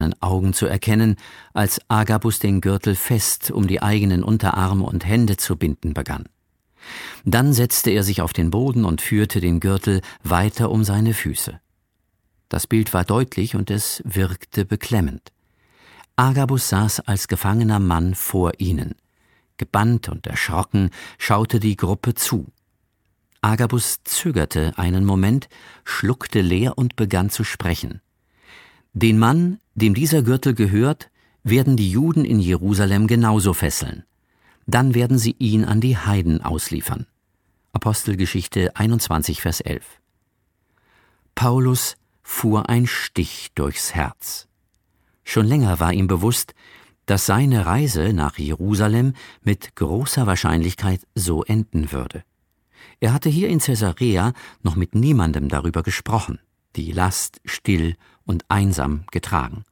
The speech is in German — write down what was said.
Augen zu erkennen, als Agabus den Gürtel fest um die eigenen Unterarme und Hände zu binden begann. Dann setzte er sich auf den Boden und führte den Gürtel weiter um seine Füße. Das Bild war deutlich und es wirkte beklemmend. Agabus saß als gefangener Mann vor ihnen. Gebannt und erschrocken schaute die Gruppe zu. Agabus zögerte einen Moment, schluckte leer und begann zu sprechen. Den Mann, dem dieser Gürtel gehört, werden die Juden in Jerusalem genauso fesseln. Dann werden sie ihn an die Heiden ausliefern. Apostelgeschichte 21, Vers 11. Paulus fuhr ein Stich durchs Herz. Schon länger war ihm bewusst, dass seine Reise nach Jerusalem mit großer Wahrscheinlichkeit so enden würde. Er hatte hier in Caesarea noch mit niemandem darüber gesprochen, die Last still und einsam getragen.